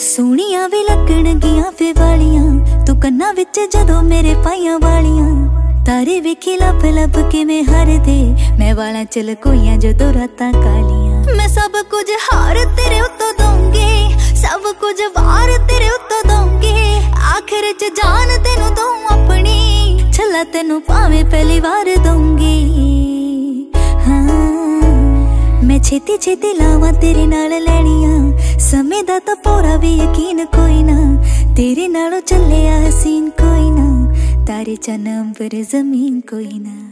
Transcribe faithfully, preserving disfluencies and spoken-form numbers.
सोहणियां वे लगणगियां फे वालियां तू कन्ना विच जदों मेरे पाइयां वालियां तारे वेखे लब लब के मैं हर दे मैं वाला च लकोइयां जदों रातां कालियां। मैं सब कुछ हार तेरे उत्तों दूंगी, सब कुछ वार तेरे उत्तों दूंगी, आखिर च जान तेनू दूं अपनी, छला तेनू भावें पहली बार दूंगी। हाँ मैं छेती छेती लावां तेरे नाल लैणियां, समय दा तां पूरा भी यकीन कोई ना, तेरे नालों चलिया हसीन कोई ना, तारे चन्न अंबर जमीन कोई ना।